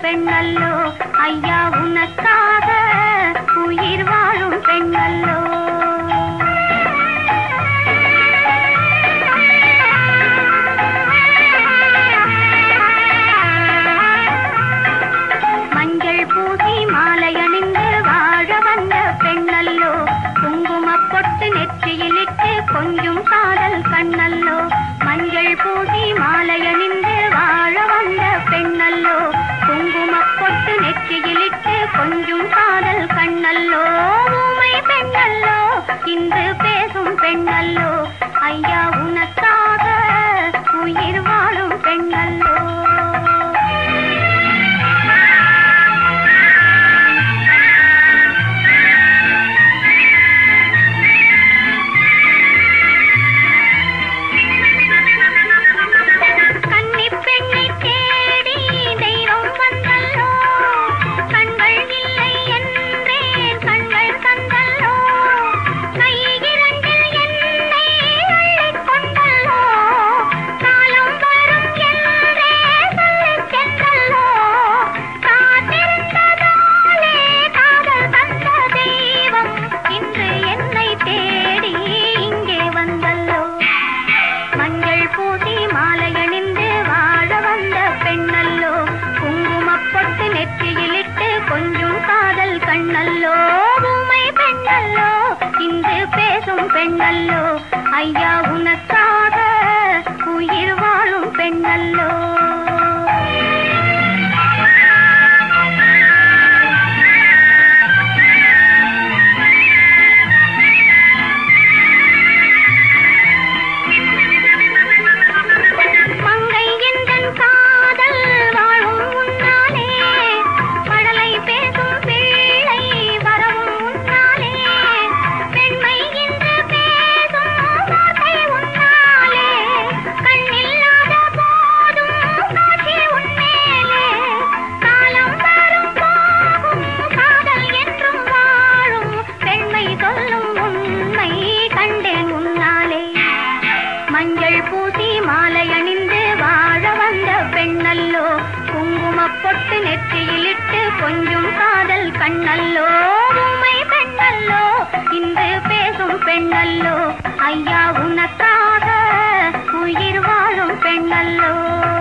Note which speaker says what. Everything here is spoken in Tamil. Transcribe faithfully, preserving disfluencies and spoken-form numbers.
Speaker 1: பெண்ணல்லோ ஐயா உனக்காக உயிர் வாழும் பெண்ணல்லோ. மஞ்சள் பூசி மாலை அணிந்து வாழ வந்த பெண்ணல்லோ குங்குமப் பொட்டு நெற்றியிலிட்டு கொஞ்சம் காதல் கண்ணல்லோ. மஞ்சள் பூசி மாலை அணிந்து வாழ வந்த பெண்ணல்லோ குங்குமப் பொட்டு நெற்றியிலிட்டு கொஞ்சம் காதல் கண்ணல்லோ. ஊமை பெண்ணல்லோ இன்று பேசும் பெண்ணல்லோ ஐயா உனக்காக உயிர் வாழும் பெண்ணல்லோ. பெண்ணல்லோ ஐயா உனக்காக உயிர் வாழும் பெண்ணல்லோ. மஞ்சள் பூசி மாலை அணிந்து வாழ வந்த பெண்ணல்லோ குங்குமப் பொட்டு நெற்றியிலிட்டு கொஞ்சம் காதல் கண்ணல்லோ. உம்மை பெண்ணல்லோ இன்று பேசும் பெண்ணல்லோ ஐயா உனக்காக உயிர் வாழும் பெண்ணல்லோ.